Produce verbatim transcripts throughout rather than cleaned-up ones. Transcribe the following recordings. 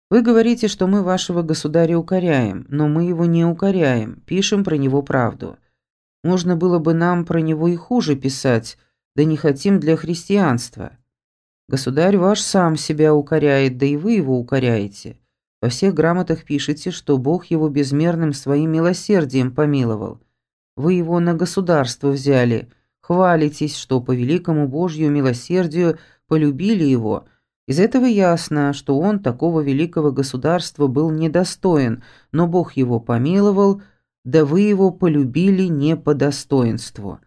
Вы говорите, что мы вашего государя укоряем, но мы его не укоряем, пишем про него правду. Можно было бы нам про него и хуже писать, да не хотим для христианства. Государь ваш сам себя укоряет, да и вы его укоряете. Во всех грамотах пишете, что Бог его безмерным своим милосердием помиловал. Вы его на государство взяли, хвалитесь, что по великому Божью милосердию полюбили его. Из этого ясно, что он такого великого государства был недостоин, но Бог его помиловал, да вы его полюбили не по достоинству.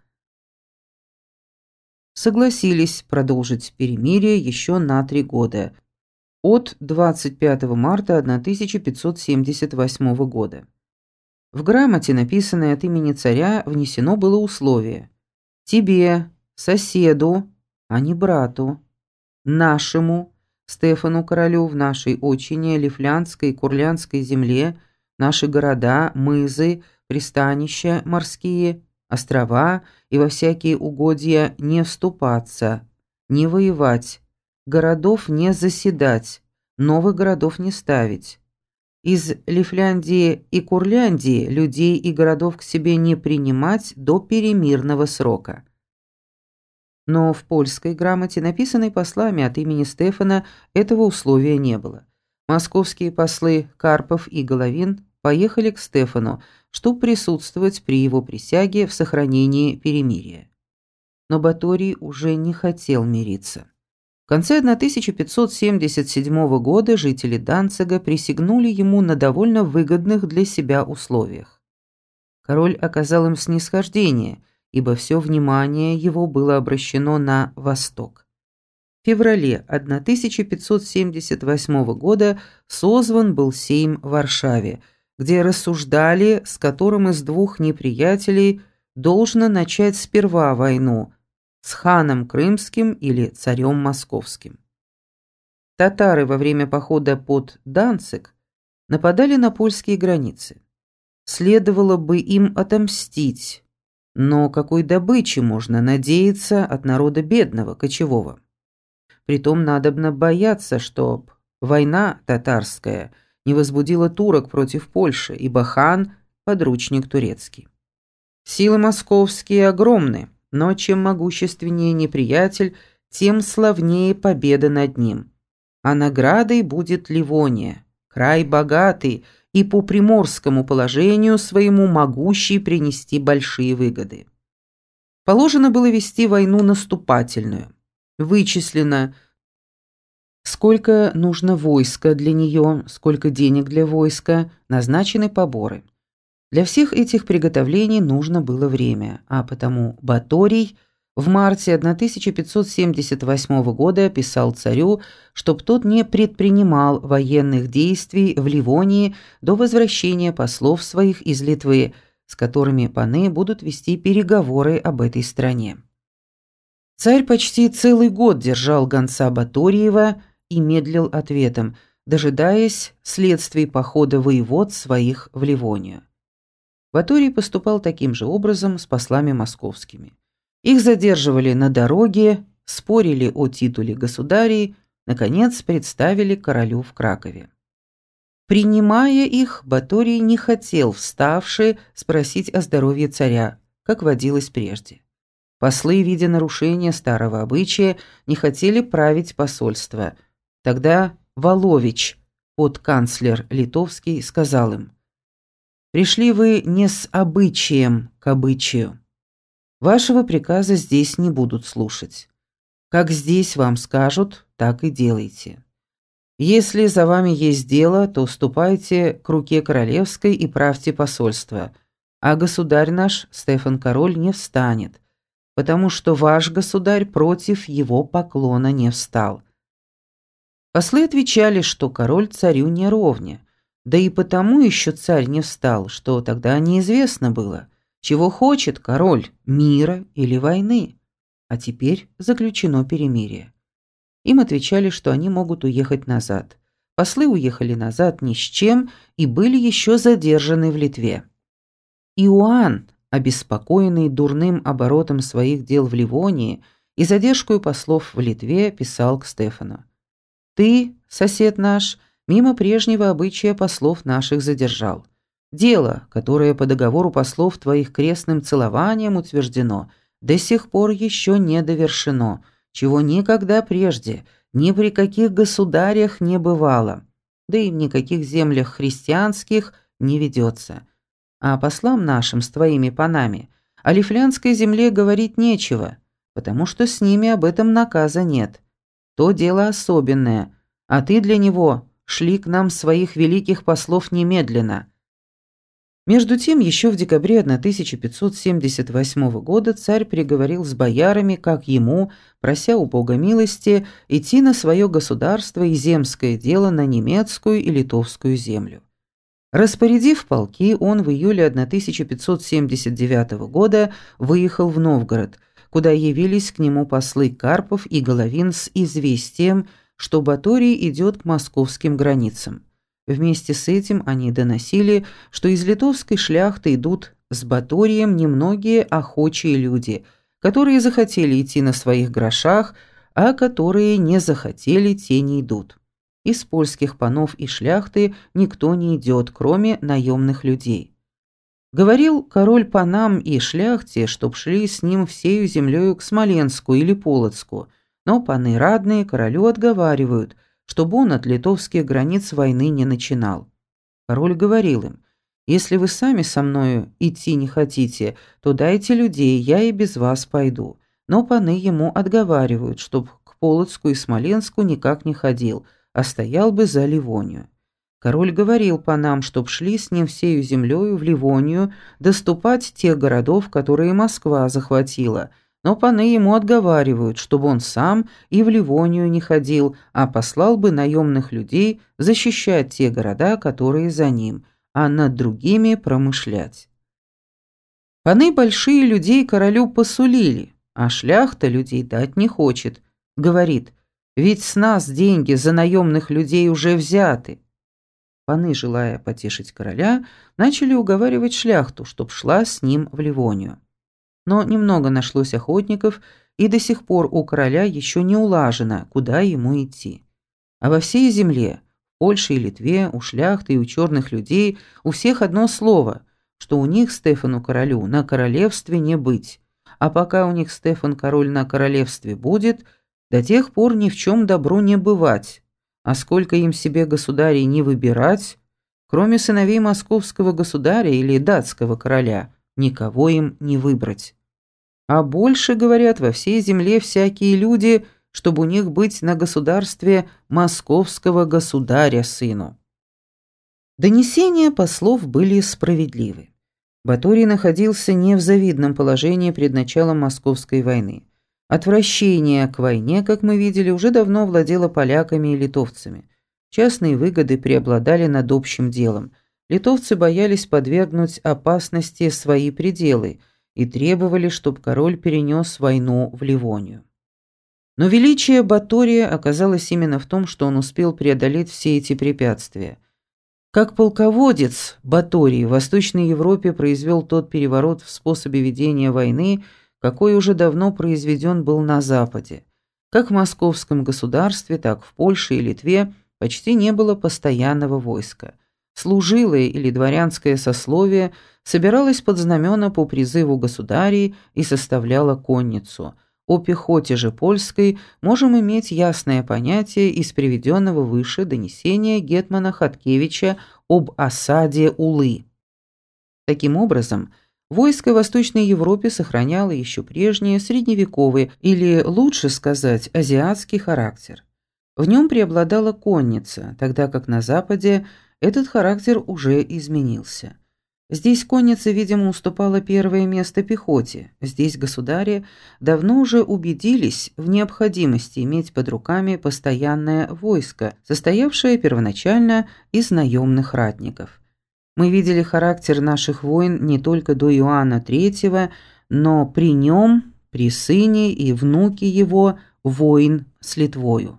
Согласились продолжить перемирие еще на три года, от двадцать пятого марта тысяча пятьсот семьдесят восьмого года. В грамоте, написанной от имени царя, внесено было условие: тебе, соседу, а не брату, нашему, Стефану королю в нашей отчине Лифляндской и Курлянской земле, наши города, мызы, пристанища морские, острова и во всякие угодья не вступаться, не воевать, городов не заседать, новых городов не ставить. Из Лифляндии и Курляндии людей и городов к себе не принимать до перемирного срока. Но в польской грамоте, написанной послами от имени Стефана, этого условия не было. Московские послы Карпов и Головин поехали к Стефану, чтобы присутствовать при его присяге в сохранении перемирия. Но Баторий уже не хотел мириться. В конце тысяча пятьсот семьдесят седьмого года жители Данцига присягнули ему на довольно выгодных для себя условиях. Король оказал им снисхождение, ибо все внимание его было обращено на восток. В феврале тысяча пятьсот семьдесят восьмого года созван был сейм в Варшаве, где рассуждали, с которым из двух неприятелей должно начать сперва войну, с ханом Крымским или царем Московским. Татары во время похода под Данциг нападали на польские границы. Следовало бы им отомстить, но какой добычи можно надеяться от народа бедного, кочевого? Притом надобно бояться, чтоб война татарская не возбудила турок против Польши, ибо хан – подручник турецкий. Силы московские огромны, но чем могущественнее неприятель, тем славнее победа над ним. А наградой будет Ливония, край богатый и по приморскому положению своему могущий принести большие выгоды. Положено было вести войну наступательную. Вычислено, сколько нужно войска для нее, сколько денег для войска, назначены поборы. Для всех этих приготовлений нужно было время, а потому Баторий в марте тысяча пятьсот семьдесят восьмого года писал царю, чтоб тот не предпринимал военных действий в Ливонии до возвращения послов своих из Литвы, с которыми паны будут вести переговоры об этой стране. Царь почти целый год держал гонца Баторьева и медлил ответом, дожидаясь следствий похода воевод своих в Ливонию. Баторий поступал таким же образом с послами московскими. Их задерживали на дороге, спорили о титуле государей, наконец представили королю в Кракове. Принимая их, Баторий не хотел, вставши, спросить о здоровье царя, как водилось прежде. Послы, видя нарушение старого обычая, не хотели править посольство. Тогда Волович, подканцлер литовский, сказал им: «Пришли вы не с обычаем к обычаю. Вашего приказа здесь не будут слушать. Как здесь вам скажут, так и делайте. Если за вами есть дело, то ступайте к руке королевской и правьте посольство, а государь наш, Стефан Король, не встанет, потому что ваш государь против его поклона не встал». Послы отвечали, что король царю не ровня, да и потому еще царь не встал, что тогда неизвестно было, чего хочет король, мира или войны, а теперь заключено перемирие. Им отвечали, что они могут уехать назад. Послы уехали назад ни с чем и были еще задержаны в Литве. Иоанн, обеспокоенный дурным оборотом своих дел в Ливонии и задержкой послов в Литве, писал к Стефану: «Ты, сосед наш, мимо прежнего обычая послов наших задержал. Дело, которое по договору послов твоих крестным целованием утверждено, до сих пор еще не довершено, чего никогда прежде ни при каких государях не бывало, да и в никаких землях христианских не ведется. А послам нашим с твоими панами о лифлянской земле говорить нечего, потому что с ними об этом наказа нет. То дело особенное, а ты для него шли к нам своих великих послов немедленно». Между тем, еще в декабре тысяча пятьсот семьдесят восьмого года царь приговорил с боярами, как ему, прося у Бога милости, идти на свое государство и земское дело на немецкую и литовскую землю. Распорядив полки, он в июле тысяча пятьсот семьдесят девятого года выехал в Новгород, куда явились к нему послы Карпов и Головин с известием, что Баторий идет к московским границам. Вместе с этим они доносили, что из литовской шляхты идут с Баторием немногие охочие люди, которые захотели идти на своих грошах, а которые не захотели, те не идут. Из польских панов и шляхты никто не идет, кроме наемных людей. Говорил король панам и шляхте, чтоб шли с ним всею землею к Смоленску или Полоцку, но паны радные королю отговаривают, чтобы он от литовских границ войны не начинал. Король говорил им: «Если вы сами со мною идти не хотите, то дайте людей, я и без вас пойду». Но паны ему отговаривают, чтоб к Полоцку и Смоленску никак не ходил, а стоял бы за Ливонию. Король говорил панам, чтоб шли с ним всею землею в Ливонию доступать тех городов, которые Москва захватила, но паны ему отговаривают, чтобы он сам и в Ливонию не ходил, а послал бы наемных людей защищать те города, которые за ним, а над другими промышлять. Паны большие людей королю посулили, а шляхта людей дать не хочет. Говорит: «Ведь с нас деньги за наемных людей уже взяты». Паны, желая потешить короля, начали уговаривать шляхту, чтоб шла с ним в Ливонию. Но немного нашлось охотников, и до сих пор у короля еще не улажено, куда ему идти. А во всей земле, в Польше и Литве, у шляхты и у черных людей, у всех одно слово, что у них Стефану королю на королевстве не быть, а пока у них Стефан король на королевстве будет, до тех пор ни в чем добру не бывать, а сколько им себе государей не выбирать, кроме сыновей московского государя или датского короля, никого им не выбрать. А больше, говорят, во всей земле всякие люди, чтобы у них быть на государстве московского государя сыну. Донесения послов были справедливы. Баторий находился не в завидном положении пред началом Московской войны. Отвращение к войне, как мы видели, уже давно владело поляками и литовцами. Частные выгоды преобладали над общим делом. Литовцы боялись подвергнуть опасности свои пределы и требовали, чтобы король перенес войну в Ливонию. Но величие Батория оказалось именно в том, что он успел преодолеть все эти препятствия. Как полководец, Баторий в Восточной Европе произвел тот переворот в способе ведения войны, какой уже давно произведен был на Западе. Как в московском государстве, так в Польше и Литве почти не было постоянного войска. Служилое или дворянское сословие собиралось под знамена по призыву государей и составляло конницу. О пехоте же польской можем иметь ясное понятие из приведенного выше донесения гетмана Хаткевича об осаде Улы. Таким образом, войско в Восточной Европе сохраняло еще прежний средневековый, или лучше сказать, азиатский характер. В нем преобладала конница, тогда как на Западе этот характер уже изменился. Здесь конница, видимо, уступала первое место пехоте. Здесь государи давно уже убедились в необходимости иметь под руками постоянное войско, состоявшее первоначально из наемных ратников. Мы видели характер наших войн не только до Иоанна третьего, но при нем, при сыне и внуке его, войн с Литвою.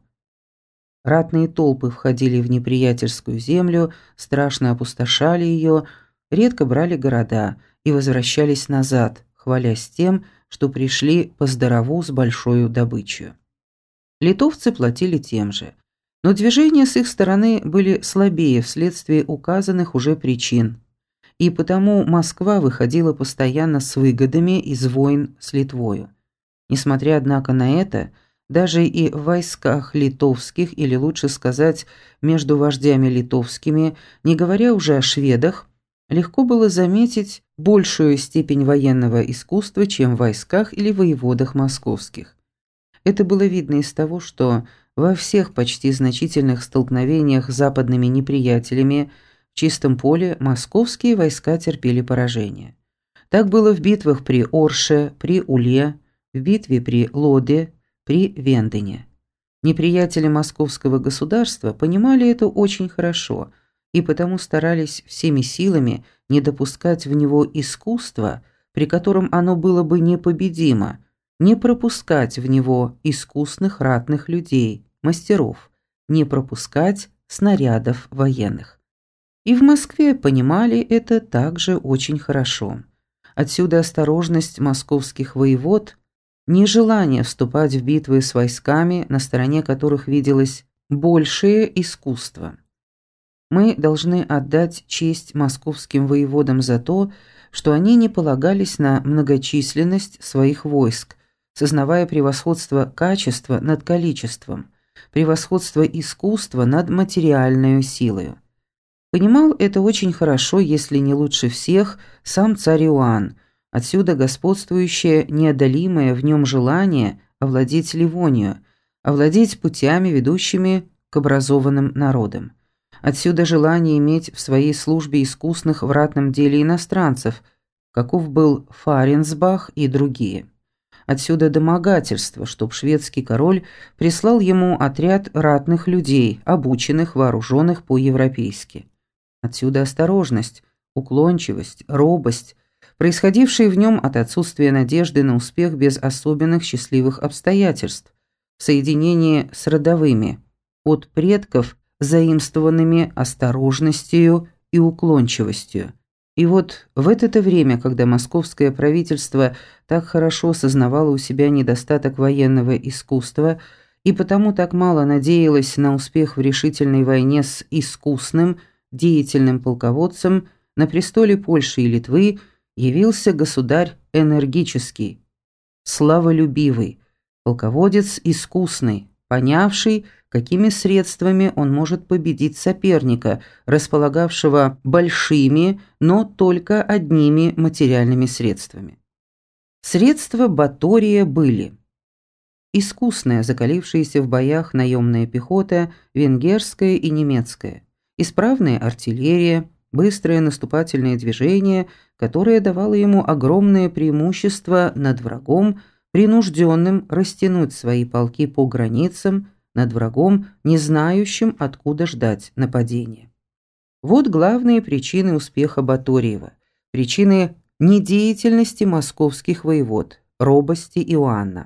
Ратные толпы входили в неприятельскую землю, страшно опустошали ее, редко брали города и возвращались назад, хвалясь тем, что пришли по здорову с большой добычей. Литовцы платили тем же. Но движения с их стороны были слабее вследствие указанных уже причин, и потому Москва выходила постоянно с выгодами из войн с Литвою. Несмотря, однако, на это, даже и в войсках литовских, или лучше сказать, между вождями литовскими, не говоря уже о шведах, легко было заметить большую степень военного искусства, чем в войсках или воеводах московских. Это было видно из того, что во всех почти значительных столкновениях с западными неприятелями в чистом поле московские войска терпели поражение. Так было в битвах при Орше, при Уле, в битве при Лоде, при Вендене. Неприятели московского государства понимали это очень хорошо и потому старались всеми силами не допускать в него искусства, при котором оно было бы непобедимо, не пропускать в него искусных ратных людей, мастеров, не пропускать снарядов военных. И в Москве понимали это также очень хорошо. Отсюда осторожность московских воевод, нежелание вступать в битвы с войсками, на стороне которых виделось большее искусство. Мы должны отдать честь московским воеводам за то, что они не полагались на многочисленность своих войск, сознавая превосходство качества над количеством, превосходство искусства над материальной силой. Понимал это очень хорошо, если не лучше всех, сам царь Иоанн, отсюда господствующее неодолимое в нем желание овладеть Ливонию, овладеть путями, ведущими к образованным народам. Отсюда желание иметь в своей службе искусных в ратном деле иностранцев, каков был Фаренсбах и другие. Отсюда домогательство, чтоб шведский король прислал ему отряд ратных людей, обученных, вооруженных по-европейски. Отсюда осторожность, уклончивость, робость, происходившие в нем от отсутствия надежды на успех без особенных счастливых обстоятельств, в соединении с родовыми, от предков, заимствованными осторожностью и уклончивостью. И вот в это-то время, когда московское правительство так хорошо сознавало у себя недостаток военного искусства и потому так мало надеялось на успех в решительной войне с искусным, деятельным полководцем, на престоле Польши и Литвы явился государь энергический, славолюбивый, полководец искусный, понявший, какими средствами он может победить соперника, располагавшего большими, но только одними материальными средствами. Средства Батория были: искусная, закалившаяся в боях наемная пехота, венгерская и немецкая, исправная артиллерия, быстрое наступательное движение, которое давало ему огромное преимущество над врагом, принужденным растянуть свои полки по границам, над врагом, не знающим, откуда ждать нападения. Вот главные причины успеха Баторьева, причины недеятельности московских воевод, робости Иоанна.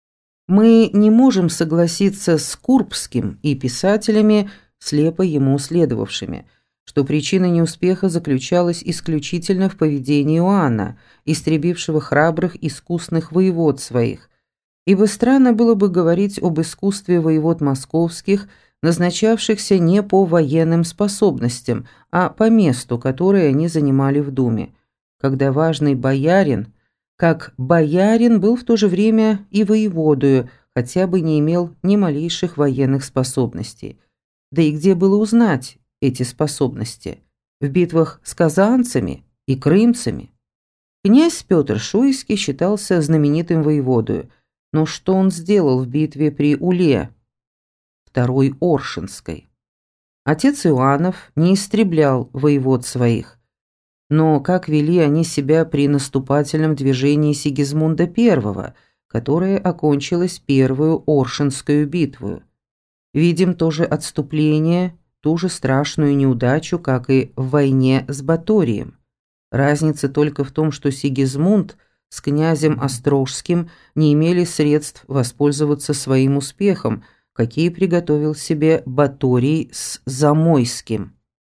Мы не можем согласиться с Курбским и писателями, слепо ему следовавшими, что причина неуспеха заключалась исключительно в поведении Иоанна, истребившего храбрых искусных воевод своих, ибо странно было бы говорить об искусстве воевод московских, назначавшихся не по военным способностям, а по месту, которое они занимали в Думе, когда важный боярин, как боярин, был в то же время и воеводою, хотя бы не имел ни малейших военных способностей. Да и где было узнать эти способности? В битвах с казанцами и крымцами. Князь Петр Шуйский считался знаменитым воеводою, но что он сделал в битве при Уле, второй Оршинской? Отец Иоаннов не истреблял воевод своих, но как вели они себя при наступательном движении Сигизмунда I, которое окончилось первую Оршинскую битву? Видим тоже отступление, ту же страшную неудачу, как и в войне с Баторием. Разница только в том, что Сигизмунд с князем Острожским не имели средств воспользоваться своим успехом, какие приготовил себе Баторий с Замойским.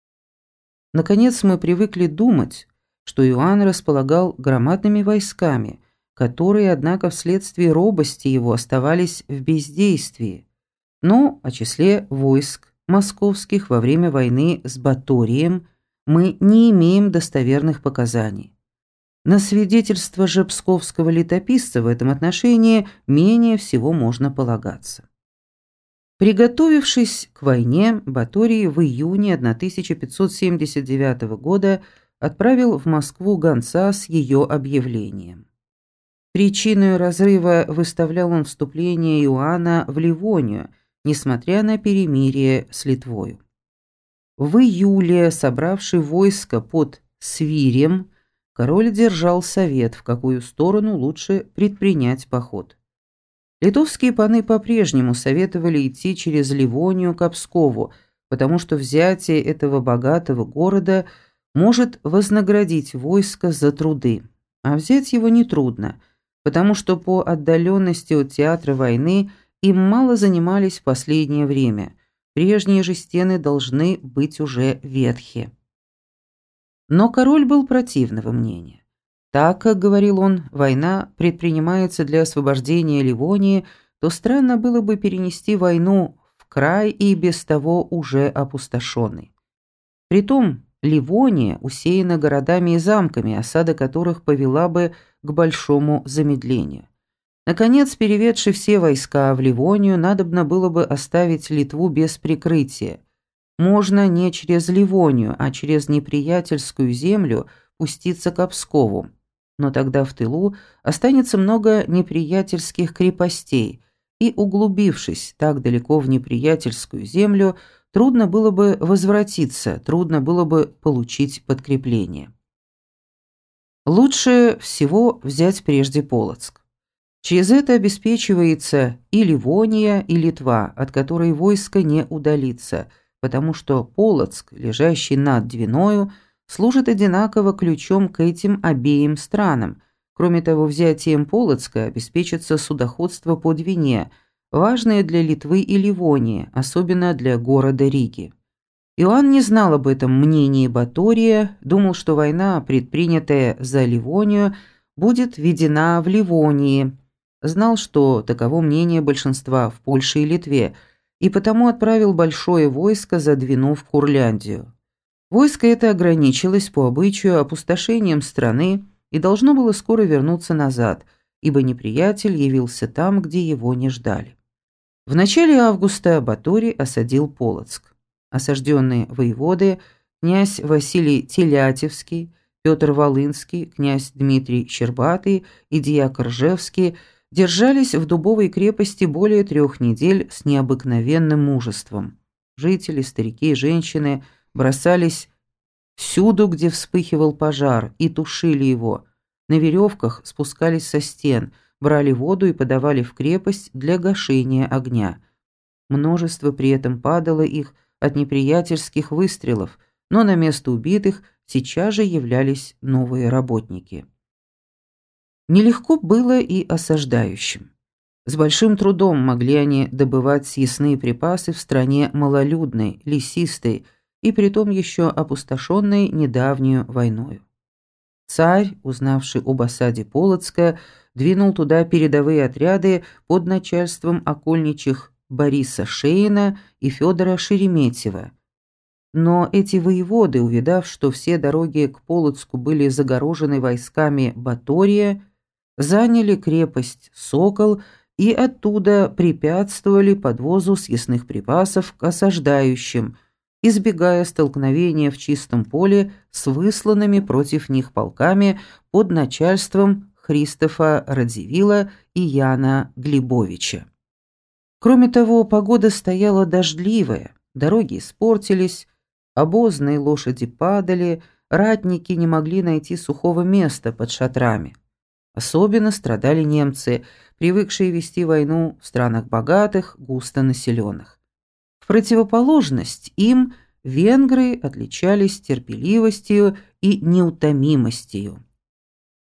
Наконец, мы привыкли думать, что Иоанн располагал громадными войсками, которые, однако, вследствие робости его оставались в бездействии. Но о числе войск московских во время войны с Баторием мы не имеем достоверных показаний. На свидетельство же псковского летописца в этом отношении менее всего можно полагаться. Приготовившись к войне, Баторий в июне тысяча пятьсот семьдесят девятого года отправил в Москву гонца с ее объявлением. Причиной разрыва выставлял он вступление Иоанна в Ливонию, несмотря на перемирие с Литвою. В июле, собравший войско под Свирем, король держал совет, в какую сторону лучше предпринять поход. Литовские паны по-прежнему советовали идти через Ливонию к Пскову, потому что взятие этого богатого города может вознаградить войско за труды, а взять его нетрудно, потому что по отдаленности от театра войны им мало занимались в последнее время, прежние же стены должны быть уже ветхи. Но король был противного мнения. Так как, говорил он, война предпринимается для освобождения Ливонии, то странно было бы перенести войну в край и без того уже опустошенный. Притом Ливония усеяна городами и замками, осада которых повела бы к большому замедлению. Наконец, переведши все войска в Ливонию, надобно было бы оставить Литву без прикрытия. Можно не через Ливонию, а через неприятельскую землю пуститься к Пскову. Но тогда в тылу останется много неприятельских крепостей, и, углубившись так далеко в неприятельскую землю, трудно было бы возвратиться, трудно было бы получить подкрепление. Лучше всего взять прежде Полоцк. Через это обеспечивается и Ливония, и Литва, от которой войско не удалится, потому что Полоцк, лежащий над Двиною, служит одинаково ключом к этим обеим странам. Кроме того, взятием Полоцка обеспечится судоходство по Двине, важное для Литвы и Ливонии, особенно для города Риги. Иоанн не знал об этом мнении Батория, думал, что война, предпринятая за Ливонию, будет ведена в Ливонии, знал, что таково мнение большинства в Польше и Литве, и потому отправил большое войско за Двину в Курляндию. Войско это ограничилось по обычаю опустошением страны и должно было скоро вернуться назад, ибо неприятель явился там, где его не ждали. В начале августа Баторий осадил Полоцк. Осажденные воеводы, князь Василий Телятевский, Петр Волынский, князь Дмитрий Щербатый и дьяк Ржевский держались в дубовой крепости более трех недель с необыкновенным мужеством. Жители, старики и женщины бросались всюду, где вспыхивал пожар, и тушили его. На веревках спускались со стен, брали воду и подавали в крепость для гашения огня. Множество при этом падало их от неприятельских выстрелов, но на место убитых сейчас же являлись новые работники. Нелегко было и осаждающим. С большим трудом могли они добывать съестные припасы в стране малолюдной, лесистой и притом еще опустошенной недавнюю войною. Царь, узнавший об осаде Полоцка, двинул туда передовые отряды под начальством окольничих Бориса Шеина и Федора Шереметьева. Но эти воеводы, увидав, что все дороги к Полоцку были загорожены войсками Батория, заняли крепость Сокол и оттуда препятствовали подвозу съестных припасов к осаждающим, избегая столкновения в чистом поле с высланными против них полками под начальством Христофа Радзивилла и Яна Глебовича. Кроме того, погода стояла дождливая, дороги испортились, обозные лошади падали, ратники не могли найти сухого места под шатрами. Особенно страдали немцы, привыкшие вести войну в странах богатых, густонаселенных. В противоположность им венгры отличались терпеливостью и неутомимостью.